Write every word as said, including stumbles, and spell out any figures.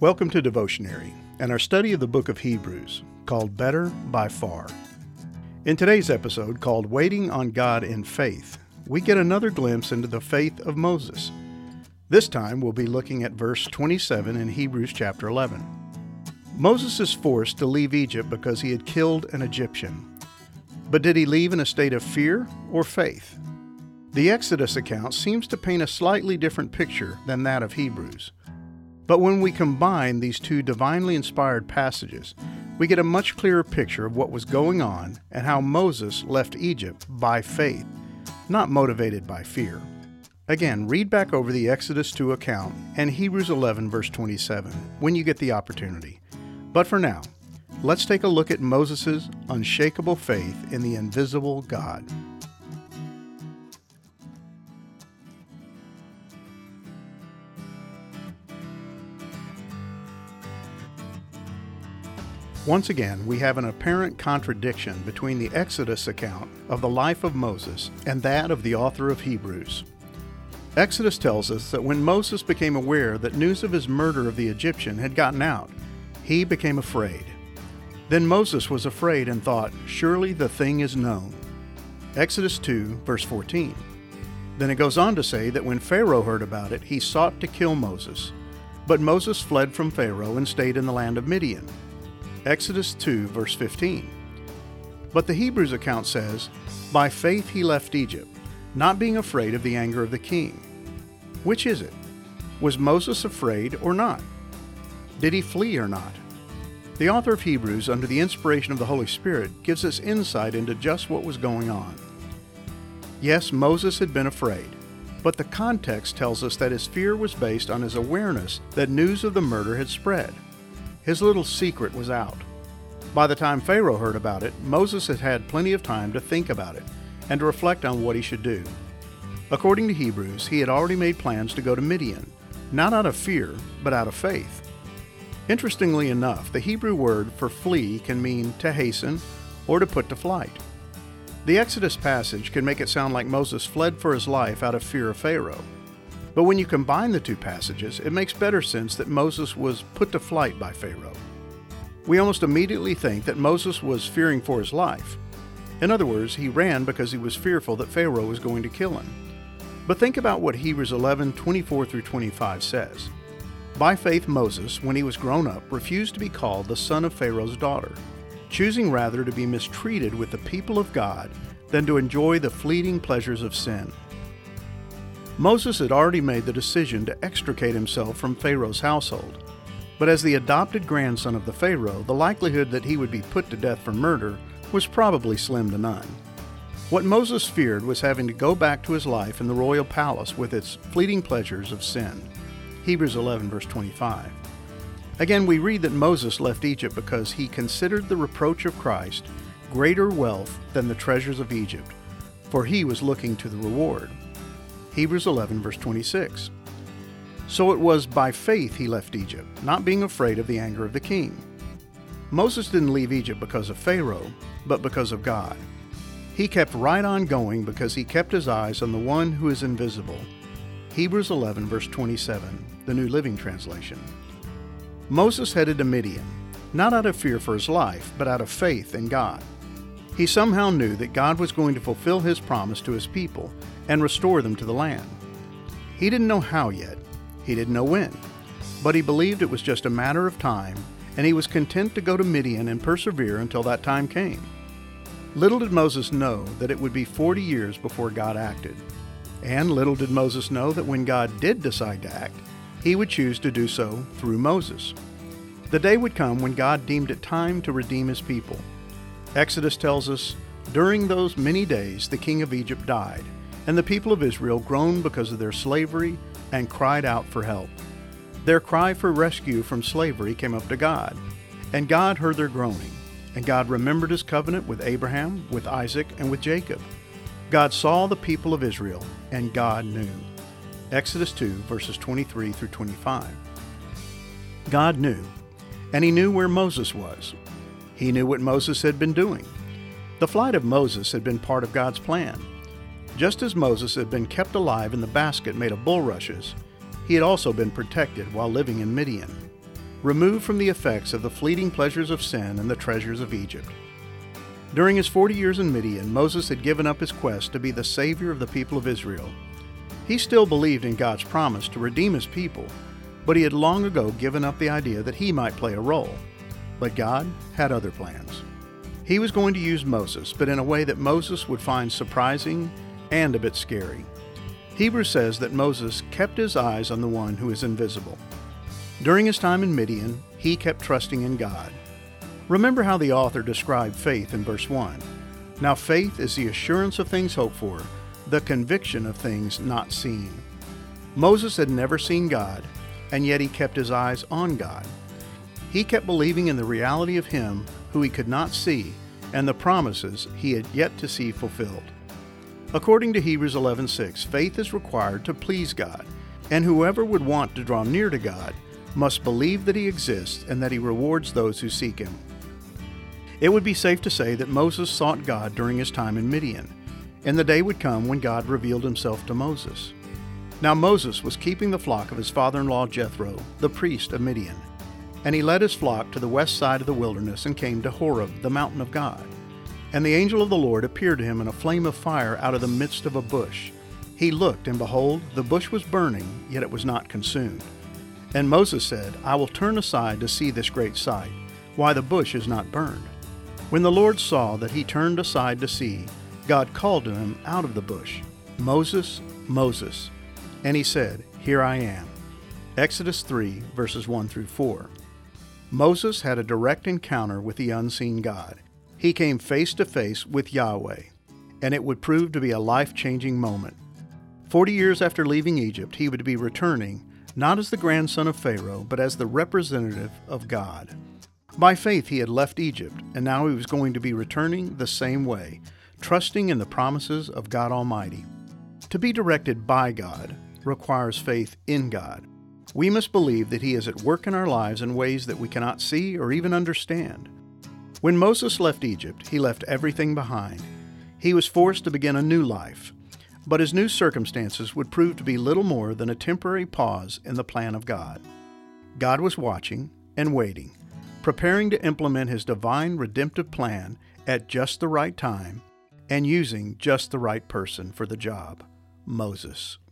Welcome to Devotionary and our study of the book of Hebrews, called Better by Far. In today's episode, called Waiting on God in Faith, we get another glimpse into the faith of Moses. This time we'll be looking at verse twenty-seven in Hebrews chapter eleven. Moses is forced to leave Egypt because he had killed an Egyptian. But did he leave in a state of fear or faith? The Exodus account seems to paint a slightly different picture than that of Hebrews. But when we combine these two divinely inspired passages, we get a much clearer picture of what was going on and how Moses left Egypt by faith, not motivated by fear. Again, read back over the Exodus two account and Hebrews eleven verse twenty-seven when you get the opportunity. But for now, let's take a look at Moses' unshakable faith in the invisible God. Once again, we have an apparent contradiction between the Exodus account of the life of Moses and that of the author of Hebrews. Exodus tells us that when Moses became aware that news of his murder of the Egyptian had gotten out, he became afraid. Then Moses was afraid and thought, "Surely the thing is known." Exodus two, verse fourteen. Then it goes on to say that when Pharaoh heard about it, he sought to kill Moses. But Moses fled from Pharaoh and stayed in the land of Midian. Exodus two, verse fifteen. But the Hebrews account says, "By faith he left Egypt, not being afraid of the anger of the king." Which is it? Was Moses afraid or not? Did he flee or not? The author of Hebrews, under the inspiration of the Holy Spirit, gives us insight into just what was going on. Yes, Moses had been afraid, but the context tells us that his fear was based on his awareness that news of the murder had spread. His little secret was out. By the time Pharaoh heard about it, Moses had had plenty of time to think about it and to reflect on what he should do. According to Hebrews, he had already made plans to go to Midian, not out of fear, but out of faith. Interestingly enough, the Hebrew word for flee can mean to hasten or to put to flight. The Exodus passage can make it sound like Moses fled for his life out of fear of Pharaoh. But when you combine the two passages, it makes better sense that Moses was put to flight by Pharaoh. We almost immediately think that Moses was fearing for his life. In other words, he ran because he was fearful that Pharaoh was going to kill him. But think about what Hebrews eleven, twenty-four through twenty-five says. By faith Moses, when he was grown up, refused to be called the son of Pharaoh's daughter, choosing rather to be mistreated with the people of God than to enjoy the fleeting pleasures of sin. Moses had already made the decision to extricate himself from Pharaoh's household, but as the adopted grandson of the Pharaoh, the likelihood that he would be put to death for murder was probably slim to none. What Moses feared was having to go back to his life in the royal palace with its fleeting pleasures of sin. Hebrews eleven, verse twenty-five. Again, we read that Moses left Egypt because he considered the reproach of Christ greater wealth than the treasures of Egypt, for he was looking to the reward. Hebrews eleven, verse twenty-six. So it was by faith he left Egypt, not being afraid of the anger of the king. Moses didn't leave Egypt because of Pharaoh, but because of God. He kept right on going because he kept his eyes on the one who is invisible. Hebrews eleven, verse twenty-seven, the New Living Translation. Moses headed to Midian, not out of fear for his life, but out of faith in God. He somehow knew that God was going to fulfill his promise to his people and restore them to the land. He didn't know how yet. He didn't know when. But he believed it was just a matter of time, and he was content to go to Midian and persevere until that time came. Little did Moses know that it would be forty years before God acted. And little did Moses know that when God did decide to act, he would choose to do so through Moses. The day would come when God deemed it time to redeem his people. Exodus tells us, "During those many days the king of Egypt died, and the people of Israel groaned because of their slavery and cried out for help. Their cry for rescue from slavery came up to God, and God heard their groaning. And God remembered his covenant with Abraham, with Isaac, and with Jacob. God saw the people of Israel, and God knew." Exodus two, verses twenty-three through twenty-five. God knew, and he knew where Moses was. He knew what Moses had been doing. The flight of Moses had been part of God's plan. Just as Moses had been kept alive in the basket made of bulrushes, he had also been protected while living in Midian. removed from the effects of the fleeting pleasures of sin and the treasures of Egypt. During his forty years in Midian, Moses had given up his quest to be the savior of the people of Israel. He still believed in God's promise to redeem his people, but he had long ago given up the idea that he might play a role. But God had other plans. He was going to use Moses, but in a way that Moses would find surprising and a bit scary. Hebrews says that Moses kept his eyes on the one who is invisible. During his time in Midian, he kept trusting in God. Remember how the author described faith in verse one. Now faith is the assurance of things hoped for, the conviction of things not seen. Moses had never seen God, and yet he kept his eyes on God. He kept believing in the reality of Him who he could not see and the promises he had yet to see fulfilled. According to Hebrews eleven six, faith is required to please God, and whoever would want to draw near to God must believe that He exists and that He rewards those who seek Him. It would be safe to say that Moses sought God during his time in Midian, and the day would come when God revealed Himself to Moses. Now Moses was keeping the flock of his father-in-law Jethro, the priest of Midian, and he led his flock to the west side of the wilderness and came to Horeb, the mountain of God. And the angel of the Lord appeared to him in a flame of fire out of the midst of a bush. He looked, and behold, the bush was burning, yet it was not consumed. And Moses said, I will turn aside to see this great sight, why the bush is not burned. When the Lord saw that he turned aside to see, God called to him out of the bush, Moses, Moses. And he said, Here I am. Exodus three, verses one through four. Moses had a direct encounter with the unseen God. He came face to face with Yahweh, and it would prove to be a life-changing moment. Forty years after leaving Egypt, he would be returning, not as the grandson of Pharaoh, but as the representative of God. By faith he had left Egypt, and now he was going to be returning the same way, trusting in the promises of God Almighty. To be directed by God requires faith in God. We must believe that He is at work in our lives in ways that we cannot see or even understand. When Moses left Egypt, he left everything behind. He was forced to begin a new life, but his new circumstances would prove to be little more than a temporary pause in the plan of God. God was watching and waiting, preparing to implement His divine redemptive plan at just the right time and using just the right person for the job, Moses.